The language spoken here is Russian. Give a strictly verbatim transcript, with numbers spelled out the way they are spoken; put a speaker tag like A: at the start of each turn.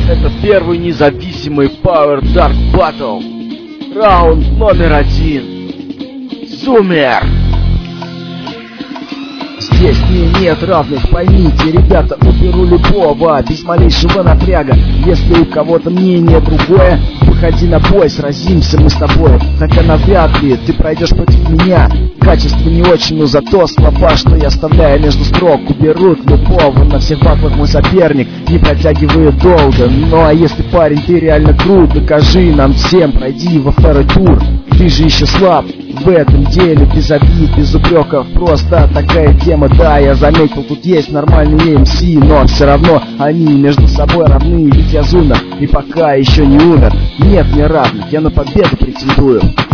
A: Это первый независимый Power Dark Battle. Раунд номер один. Зумер.
B: Здесь мне нет равных, поймите, ребята, уберу любого, без малейшего напряга. Если у кого-то мнение другое, выходи на бой, сразимся мы с тобой. Хотя навряд ли ты пройдешь против меня. Качество не очень, но зато слова, что я оставляю между строк, уберут любого. На всех батлах мой соперник не протягивает долго. Ну а если, парень, ты реально крут, докажи нам всем, пройди во второй тур. Ты же еще слаб в этом деле, без обид, без упреков, просто такая тема. Да, я заметил, тут есть нормальные эм си, но все равно они между собой равны. Ведь я Зумер и пока еще не умер. Нет мне равных, я на победу претендую.